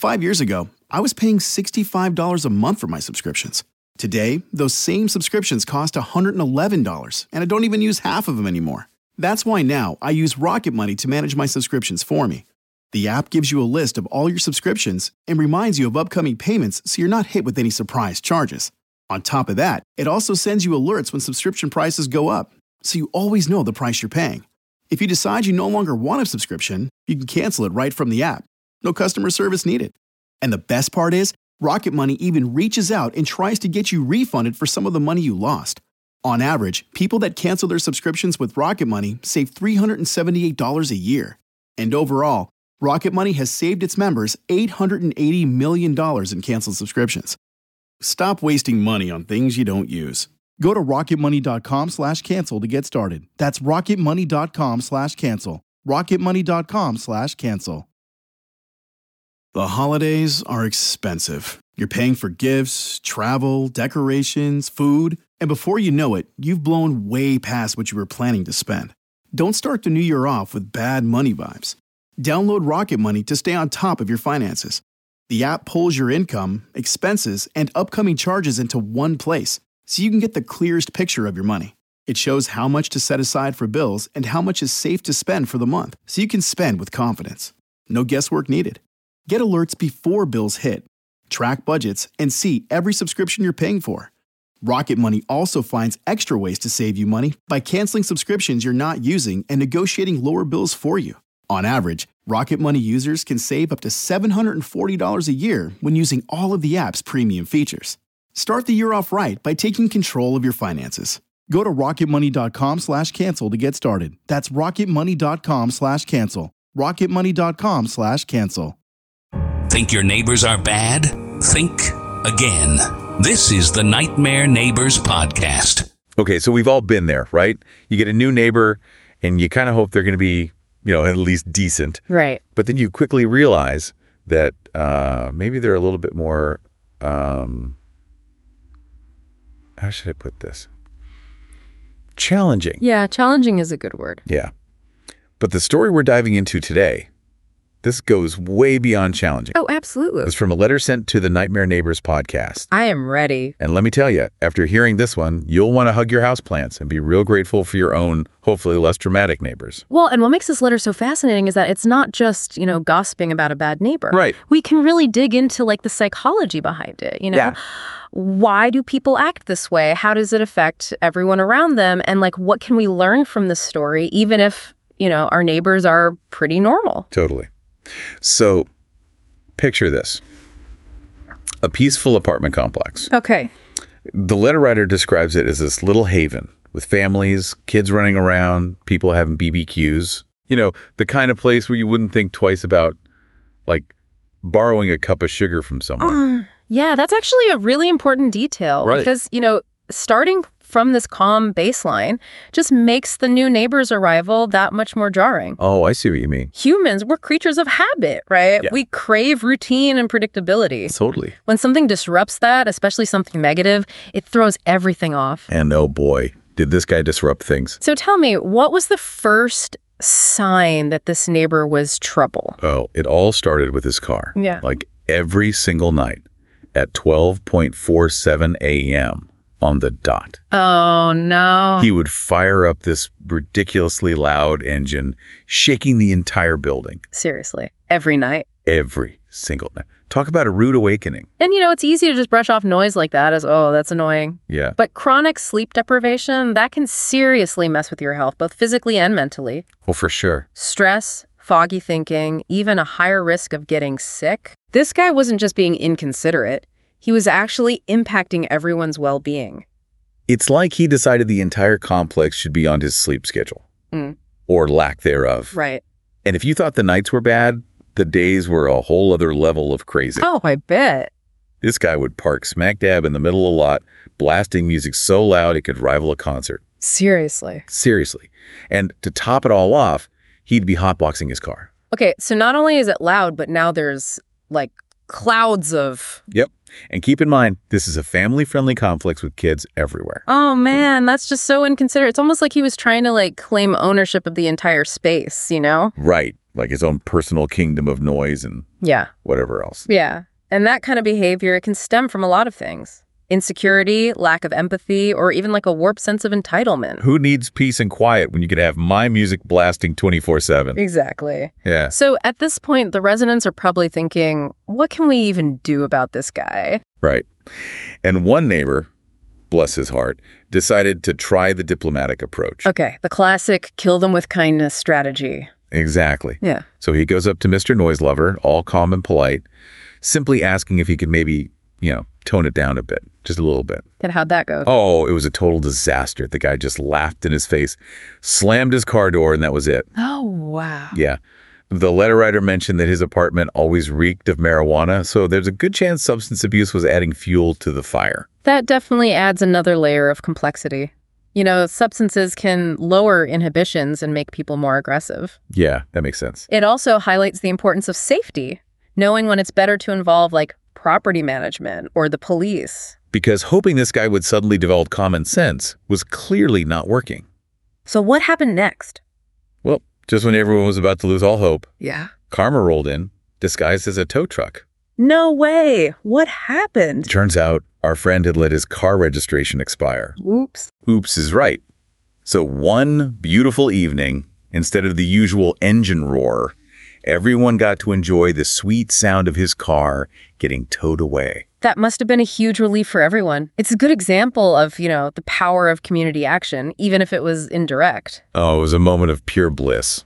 5 years ago, I was paying $65 a month for my subscriptions. Today, those same subscriptions cost $111, and I don't even use half of them anymore. That's why now I use Rocket Money to manage my subscriptions for me. The app gives you a list of all your subscriptions and reminds you of upcoming payments so you're not hit with any surprise charges. On top of that, it also sends you alerts when subscription prices go up, so you always know the price you're paying. If you decide you no longer want a subscription, you can cancel it right from the app. No customer service needed. And the best part is, Rocket Money even reaches out and tries to get you refunded for some of the money you lost. On average, people that cancel their subscriptions with Rocket Money save $378 a year. And overall, Rocket Money has saved its members $880 million in canceled subscriptions. Stop wasting money on things you don't use. Go to rocketmoney.com/cancel to get started. That's rocketmoney.com/cancel. rocketmoney.com/cancel. The holidays are expensive. You're paying for gifts, travel, decorations, food, and before you know it, you've blown way past what you were planning to spend. Don't start the new year off with bad money vibes. Download Rocket Money to stay on top of your finances. The app pulls your income, expenses, and upcoming charges into one place, so you can get the clearest picture of your money. It shows how much to set aside for bills and how much is safe to spend for the month, so you can spend with confidence. No guesswork needed. Get alerts before bills hit. Track budgets and see every subscription you're paying for. Rocket Money also finds extra ways to save you money by canceling subscriptions you're not using and negotiating lower bills for you. On average, Rocket Money users can save up to $740 a year when using all of the app's premium features. Start the year off right by taking control of your finances. Go to rocketmoney.com/cancel to get started. That's rocketmoney.com/cancel. rocketmoney.com/cancel. Think your neighbors are bad? Think again. This is the Nightmare Neighbors Podcast. Okay, so we've all been there, right? You get a new neighbor and you kind of hope they're going to be, at least decent. Right. But then you quickly realize that maybe they're a little bit more, how should I put this? Challenging. Yeah, challenging is a good word. Yeah. But the story we're diving into today, this goes way beyond challenging. Oh, absolutely. It's from a letter sent to the Nightmare Neighbors podcast. I am ready. And let me tell you, after hearing this one, you'll want to hug your houseplants and be real grateful for your own, hopefully less dramatic neighbors. Well, and what makes this letter so fascinating is that it's not just, gossiping about a bad neighbor. Right. We can really dig into the psychology behind it, Yeah. Why do people act this way? How does it affect everyone around them? And what can we learn from this story, even if, our neighbors are pretty normal? Totally. So picture this. A peaceful apartment complex. Okay. The letter writer describes it as this little haven with families, kids running around, people having BBQs. The kind of place where you wouldn't think twice about, borrowing a cup of sugar from someone. Yeah, that's actually a really important detail. Right. Because, starting from this calm baseline just makes the new neighbor's arrival that much more jarring. Oh, I see what you mean. Humans, we're creatures of habit, right? Yeah. We crave routine and predictability. Totally. When something disrupts that, especially something negative, it throws everything off. And oh boy, did this guy disrupt things. So tell me, what was the first sign that this neighbor was trouble? Oh, it all started with his car. Yeah. Every single night at 12:47 a.m. on the dot. Oh, no. He would fire up this ridiculously loud engine, shaking the entire building. Seriously. Every night. Every single night. Talk about a rude awakening. And, it's easy to just brush off noise like that as, oh, that's annoying. Yeah. But chronic sleep deprivation, that can seriously mess with your health, both physically and mentally. Oh, for sure. Stress, foggy thinking, even a higher risk of getting sick. This guy wasn't just being inconsiderate. He was actually impacting everyone's well-being. It's like he decided the entire complex should be on his sleep schedule. Or lack thereof. Right. And if you thought the nights were bad, the days were a whole other level of crazy. Oh, I bet. This guy would park smack dab in the middle of the lot, blasting music so loud it could rival a concert. Seriously. And to top it all off, he'd be hotboxing his car. Okay, so not only is it loud, but now there's clouds of... Yep. And keep in mind, this is a family-friendly complex with kids everywhere. Oh, man, that's just so inconsiderate. It's almost like he was trying to, claim ownership of the entire space, Right. like his own personal kingdom of noise and Yeah. whatever else. Yeah. And that kind of behavior, it can stem from a lot of things. Insecurity, lack of empathy, or even like a warped sense of entitlement. Who needs peace and quiet when you could have my music blasting 24/7? Exactly. Yeah. So at this point, the residents are probably thinking, what can we even do about this guy? Right. And one neighbor, bless his heart, decided to try the diplomatic approach. Okay, the classic kill them with kindness strategy. Exactly. Yeah. So he goes up to Mr. Noise Lover, all calm and polite, simply asking if he could maybe, tone it down a bit, just a little bit. And how'd that go? Oh, it was a total disaster. The guy just laughed in his face, slammed his car door, and that was it. Oh, wow. Yeah. The letter writer mentioned that his apartment always reeked of marijuana, so there's a good chance substance abuse was adding fuel to the fire. That definitely adds another layer of complexity. Substances can lower inhibitions and make people more aggressive. Yeah, that makes sense. It also highlights the importance of safety, knowing when it's better to involve like property management or the police. Because hoping this guy would suddenly develop common sense was clearly not working. So what happened next? Well, just when everyone was about to lose all hope, Yeah. Karma rolled in, disguised as a tow truck. No way. What happened? Turns out our friend had let his car registration expire. Oops. Oops is right. So one beautiful evening, instead of the usual engine roar, everyone got to enjoy the sweet sound of his car getting towed away. That must have been a huge relief for everyone. It's a good example of, the power of community action, even if it was indirect. Oh, it was a moment of pure bliss.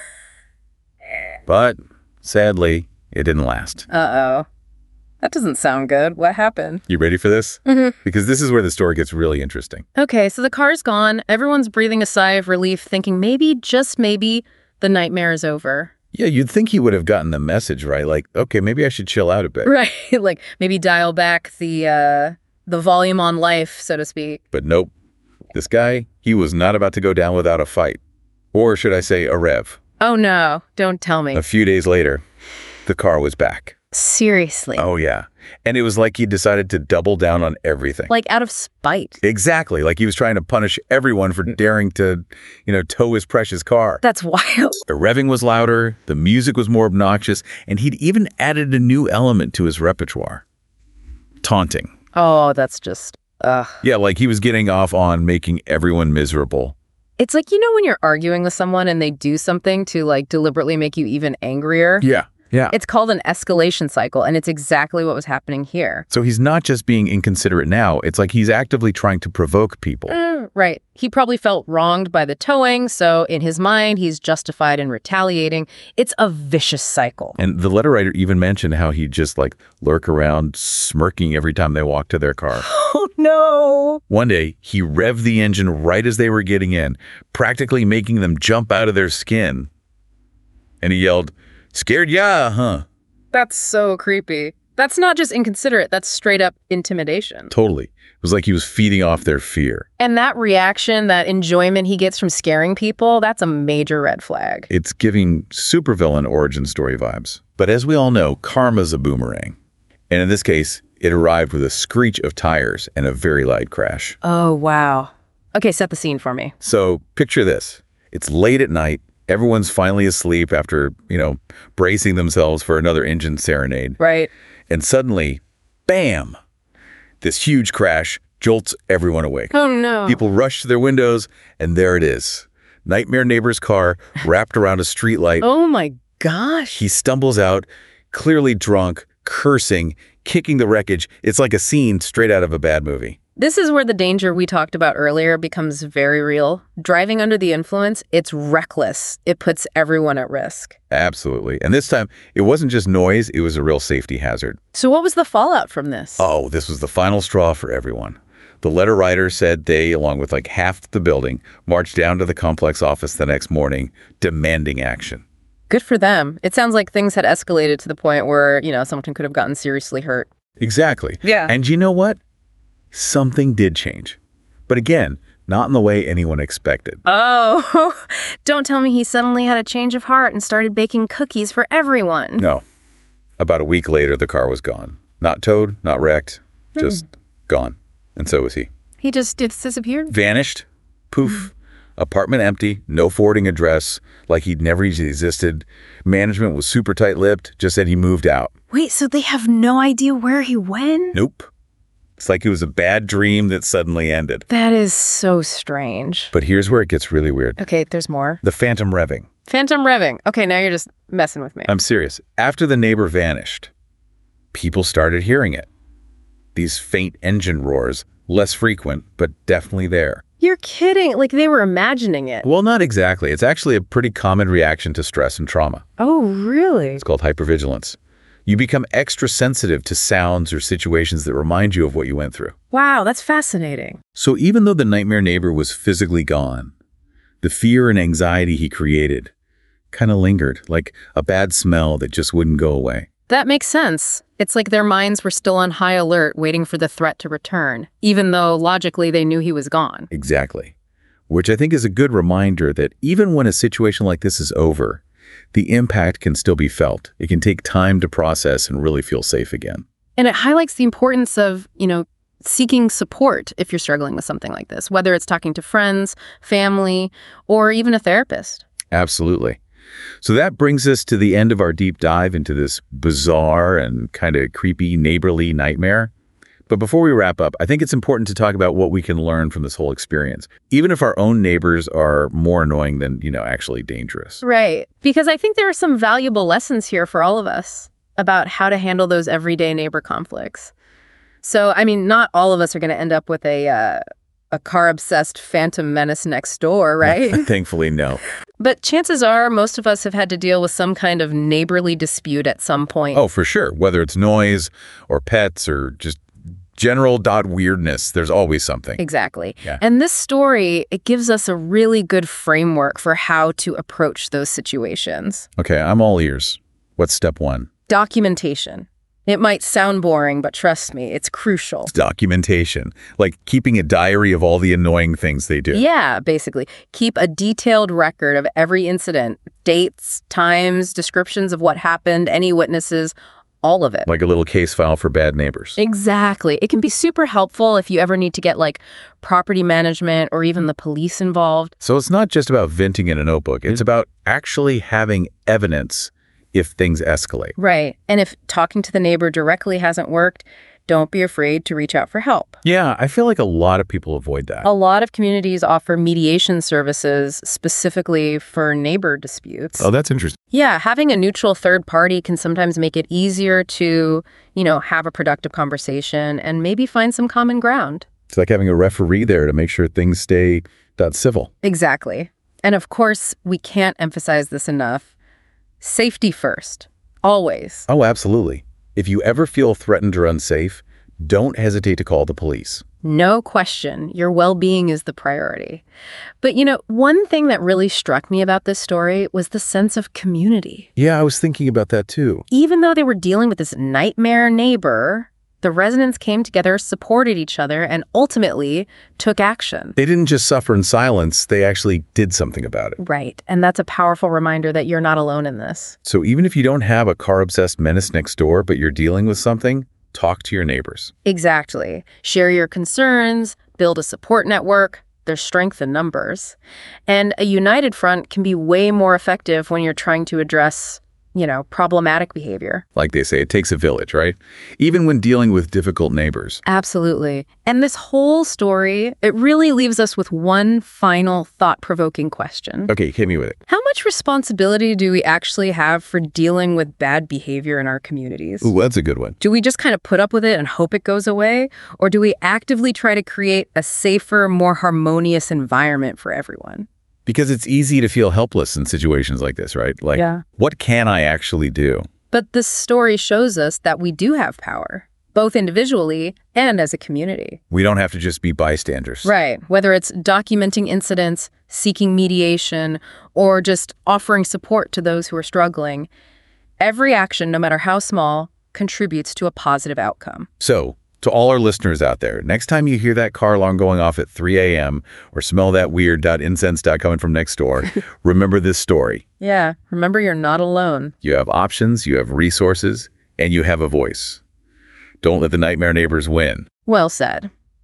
But sadly, it didn't last. Uh-oh. That doesn't sound good. What happened? You ready for this? Mm-hmm. Because this is where the story gets really interesting. Okay, so the car's gone. Everyone's breathing a sigh of relief, thinking maybe, just maybe, the nightmare is over. Yeah, you'd think he would have gotten the message, right? Like, okay, maybe I should chill out a bit. Right, like maybe dial back the volume on life, so to speak. But nope. This guy, he was not about to go down without a fight. Or should I say a rev. Oh no, don't tell me. A few days later, the car was back. Seriously? Oh, yeah. And it was like he decided to double down on everything. Like out of spite. Exactly. Like he was trying to punish everyone for daring to, tow his precious car. That's wild. The revving was louder, the music was more obnoxious, and he'd even added a new element to his repertoire. Taunting. Oh, that's just, ugh. Yeah, like he was getting off on making everyone miserable. It's like, when you're arguing with someone and they do something to like deliberately make you even angrier? Yeah. Yeah. It's called an escalation cycle, and it's exactly what was happening here. So he's not just being inconsiderate now. It's like he's actively trying to provoke people. Right. He probably felt wronged by the towing, so in his mind, he's justified in retaliating. It's a vicious cycle. And the letter writer even mentioned how he'd just lurk around smirking every time they walked to their car. Oh, no. One day, he revved the engine right as they were getting in, practically making them jump out of their skin. And he yelled, "Scared ya, huh?" That's so creepy. That's not just inconsiderate, that's straight up intimidation. Totally. It was like he was feeding off their fear. And that reaction, that enjoyment he gets from scaring people, that's a major red flag. It's giving supervillain origin story vibes. But as we all know, karma's a boomerang. And in this case, it arrived with a screech of tires and a very loud crash. Oh, wow. Okay, set the scene for me. So picture this. It's late at night. Everyone's finally asleep after, bracing themselves for another engine serenade. Right. And suddenly, bam! This huge crash jolts everyone awake. Oh, no. People rush to their windows, and there it is. Nightmare neighbor's car wrapped around a streetlight. Oh, my gosh. He stumbles out, clearly drunk, cursing, kicking the wreckage. It's like a scene straight out of a bad movie. This is where the danger we talked about earlier becomes very real. Driving under the influence, it's reckless. It puts everyone at risk. Absolutely. And this time, it wasn't just noise, it was a real safety hazard. So what was the fallout from this? Oh, this was the final straw for everyone. The letter writer said they, along with half the building, marched down to the complex office the next morning, demanding action. Good for them. It sounds like things had escalated to the point where, someone could have gotten seriously hurt. Exactly. Yeah. And you know what? Something did change. But again, not in the way anyone expected. Oh, don't tell me he suddenly had a change of heart and started baking cookies for everyone. No. About a week later, the car was gone. Not towed, not wrecked, just gone. And so was he. He just disappeared? Vanished. Poof. Apartment empty, no forwarding address, like he'd never even existed. Management was super tight-lipped, just said he moved out. Wait, so they have no idea where he went? Nope. It's like it was a bad dream that suddenly ended. That is so strange. But here's where it gets really weird. Okay, there's more. The phantom revving. Phantom revving. Okay, now you're just messing with me. I'm serious. After the neighbor vanished, people started hearing it. These faint engine roars, less frequent, but definitely there. You're kidding. Like they were imagining it. Well, not exactly. It's actually a pretty common reaction to stress and trauma. Oh, really? It's called hypervigilance. You become extra sensitive to sounds or situations that remind you of what you went through. Wow, that's fascinating. So even though the nightmare neighbor was physically gone, the fear and anxiety he created kind of lingered, like a bad smell that just wouldn't go away. That makes sense. It's like their minds were still on high alert, waiting for the threat to return, even though logically they knew he was gone. Exactly. Which I think is a good reminder that even when a situation like this is over, the impact can still be felt. It can take time to process and really feel safe again. And it highlights the importance of, seeking support if you're struggling with something like this, whether it's talking to friends, family, or even a therapist. Absolutely. So that brings us to the end of our deep dive into this bizarre and kind of creepy neighborly nightmare. But before we wrap up, I think it's important to talk about what we can learn from this whole experience, even if our own neighbors are more annoying than, actually dangerous. Right. Because I think there are some valuable lessons here for all of us about how to handle those everyday neighbor conflicts. So, not all of us are going to end up with a car-obsessed phantom menace next door, right? Thankfully, no. But chances are most of us have had to deal with some kind of neighborly dispute at some point. Oh, for sure. Whether it's noise or pets or just general weirdness, there's always something. Exactly. Yeah. And this story, it gives us a really good framework for how to approach those situations. Okay, I'm all ears. What's step one? Documentation. It might sound boring, but trust me, it's crucial. Documentation, like keeping a diary of all the annoying things they do. Yeah, basically. Keep a detailed record of every incident, dates, times, descriptions of what happened, any witnesses, all of it. Like a little case file for bad neighbors. Exactly. It can be super helpful if you ever need to get property management or even the police involved. So it's not just about venting in a notebook. It's about actually having evidence if things escalate. Right. And if talking to the neighbor directly hasn't worked, don't be afraid to reach out for help. Yeah, I feel like a lot of people avoid that. A lot of communities offer mediation services specifically for neighbor disputes. Oh, that's interesting. Yeah, having a neutral third party can sometimes make it easier to, have a productive conversation and maybe find some common ground. It's like having a referee there to make sure things stay civil. Exactly. And of course, we can't emphasize this enough. Safety first. Always. Oh, absolutely. If you ever feel threatened or unsafe, don't hesitate to call the police. No question. Your well-being is the priority. But, one thing that really struck me about this story was the sense of community. Yeah, I was thinking about that too. Even though they were dealing with this nightmare neighbor, the residents came together, supported each other, and ultimately took action. They didn't just suffer in silence, they actually did something about it. Right. And that's a powerful reminder that you're not alone in this. So even if you don't have a car-obsessed menace next door, but you're dealing with something, talk to your neighbors. Exactly. Share your concerns, build a support network. There's strength in numbers. And a united front can be way more effective when you're trying to address problematic behavior. Like they say, it takes a village, right? Even when dealing with difficult neighbors. Absolutely. And this whole story, it really leaves us with one final thought-provoking question. Okay, hit me with it. How much responsibility do we actually have for dealing with bad behavior in our communities? Ooh, that's a good one. Do we just kind of put up with it and hope it goes away? Or do we actively try to create a safer, more harmonious environment for everyone? Because it's easy to feel helpless in situations like this, right? What can I actually do? But this story shows us that we do have power, both individually and as a community. We don't have to just be bystanders. Right. Whether it's documenting incidents, seeking mediation, or just offering support to those who are struggling, every action, no matter how small, contributes to a positive outcome. So, to all our listeners out there, next time you hear that car alarm going off at 3 a.m. or smell that weird .incense coming from next door, remember this story. Yeah, remember you're not alone. You have options, you have resources, and you have a voice. Don't let the nightmare neighbors win. Well said.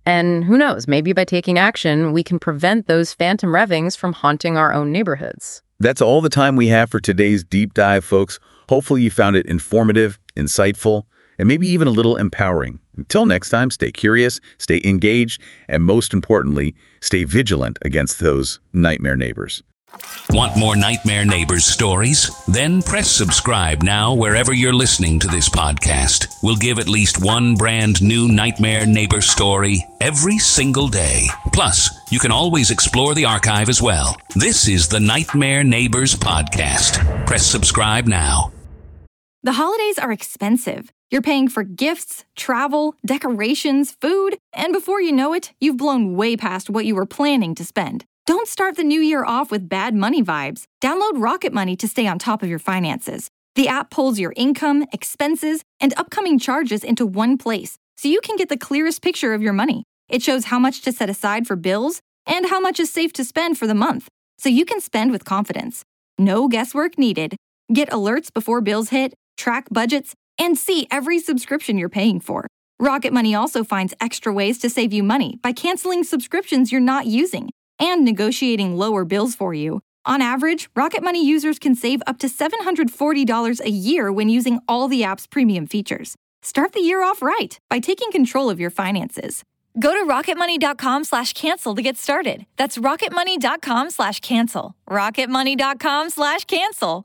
And who knows, maybe by taking action, we can prevent those phantom revvings from haunting our own neighborhoods. That's all the time we have for today's deep dive, folks. Hopefully you found it informative, insightful, and maybe even a little empowering. Until next time, stay curious, stay engaged, and most importantly, stay vigilant against those nightmare neighbors. Want more Nightmare Neighbors stories? Then press subscribe now wherever you're listening to this podcast. We'll give at least one brand new Nightmare Neighbor story every single day. Plus, you can always explore the archive as well. This is the Nightmare Neighbors Podcast. Press subscribe now. The holidays are expensive. You're paying for gifts, travel, decorations, food, and before you know it, you've blown way past what you were planning to spend. Don't start the new year off with bad money vibes. Download Rocket Money to stay on top of your finances. The app pulls your income, expenses, and upcoming charges into one place, so you can get the clearest picture of your money. It shows how much to set aside for bills and how much is safe to spend for the month, so you can spend with confidence. No guesswork needed. Get alerts before bills hit, track budgets, and see every subscription you're paying for. Rocket Money also finds extra ways to save you money by canceling subscriptions you're not using and negotiating lower bills for you. On average, Rocket Money users can save up to $740 a year when using all the app's premium features. Start the year off right by taking control of your finances. Go to rocketmoney.com/cancel to get started. That's rocketmoney.com/cancel. rocketmoney.com/cancel.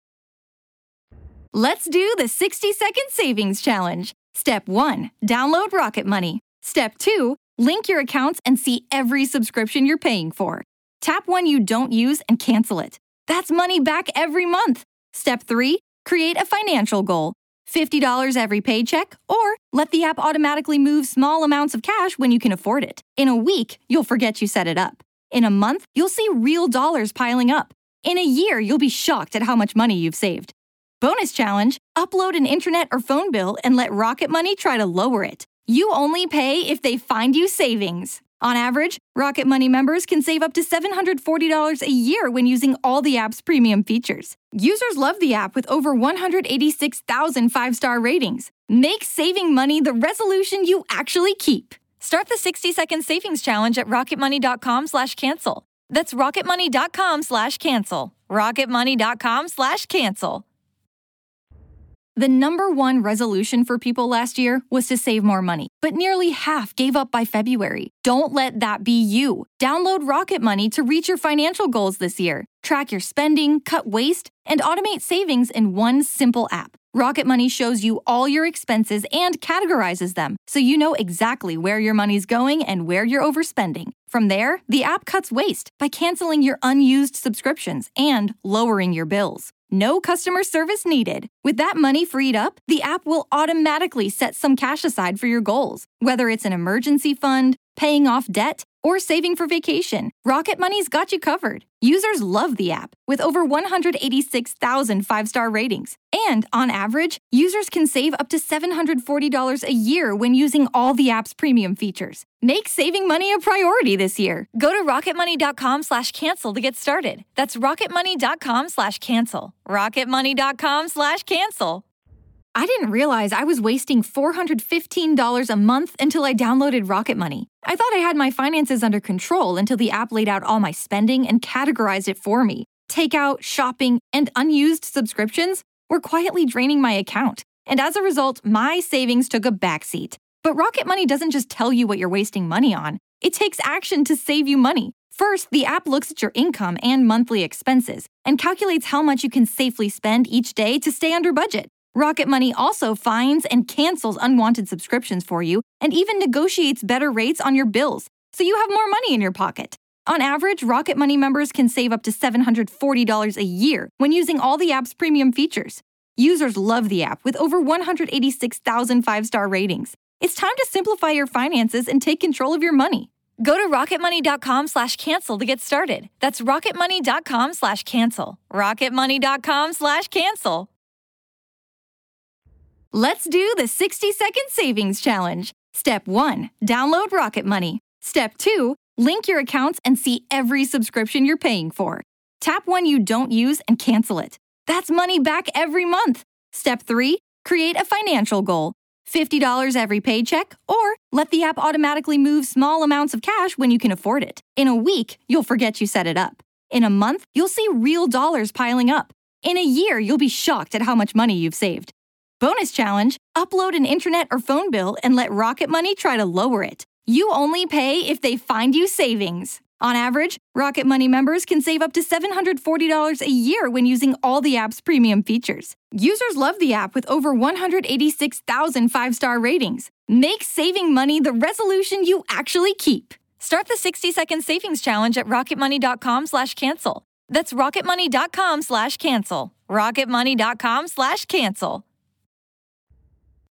Let's do the 60-second savings challenge. Step 1, download Rocket Money. Step 2, link your accounts and see every subscription you're paying for. Tap one you don't use and cancel it. That's money back every month. Step 3, create a financial goal. $50 every paycheck, or let the app automatically move small amounts of cash when you can afford it. In a week, you'll forget you set it up. In a month, you'll see real dollars piling up. In a year, you'll be shocked at how much money you've saved. Bonus challenge, upload an internet or phone bill and let Rocket Money try to lower it. You only pay if they find you savings. On average, Rocket Money members can save up to $740 a year when using all the app's premium features. Users love the app with over 186,000 five-star ratings. Make saving money the resolution you actually keep. Start the 60-second savings challenge at rocketmoney.com/cancel. That's rocketmoney.com/cancel. rocketmoney.com/cancel. The number one resolution for people last year was to save more money, but nearly half gave up by February. Don't let that be you. Download Rocket Money to reach your financial goals this year. Track your spending, cut waste, and automate savings in one simple app. Rocket Money shows you all your expenses and categorizes them, so you know exactly where your money's going and where you're overspending. From there, the app cuts waste by canceling your unused subscriptions and lowering your bills. No customer service needed. With that money freed up, the app will automatically set some cash aside for your goals. Whether it's an emergency fund, paying off debt, or saving for vacation, Rocket Money's got you covered. Users love the app, with over 186,000 five-star ratings. And on average, users can save up to $740 a year when using all the app's premium features. Make saving money a priority this year. Go to rocketmoney.com/cancel to get started. That's rocketmoney.com/cancel. rocketmoney.com/cancel. I didn't realize I was wasting $415 a month until I downloaded Rocket Money. I thought I had my finances under control until the app laid out all my spending and categorized it for me. Takeout, shopping, and unused subscriptions were quietly draining my account. And as a result, my savings took a backseat. But Rocket Money doesn't just tell you what you're wasting money on. It takes action to save you money. First, the app looks at your income and monthly expenses and calculates how much you can safely spend each day to stay under budget. Rocket Money also finds and cancels unwanted subscriptions for you and even negotiates better rates on your bills, so you have more money in your pocket. On average, Rocket Money members can save up to $740 a year when using all the app's premium features. Users love the app with over 186,000 five-star ratings. It's time to simplify your finances and take control of your money. Go to rocketmoney.com/cancel to get started. That's rocketmoney.com/cancel. rocketmoney.com/cancel. Let's do the 60-second savings challenge. Step 1, download Rocket Money. Step 2, link your accounts and see every subscription you're paying for. Tap one you don't use and cancel it. That's money back every month. Step 3, create a financial goal. $50 every paycheck, or let the app automatically move small amounts of cash when you can afford it. In a week, you'll forget you set it up. In a month, you'll see real dollars piling up. In a year, you'll be shocked at how much money you've saved. Bonus challenge, upload an internet or phone bill and let Rocket Money try to lower it. You only pay if they find you savings. On average, Rocket Money members can save up to $740 a year when using all the app's premium features. Users love the app with over 186,000 five-star ratings. Make saving money the resolution you actually keep. Start the 60-second savings challenge at rocketmoney.com/cancel. That's rocketmoney.com/cancel. rocketmoney.com/cancel.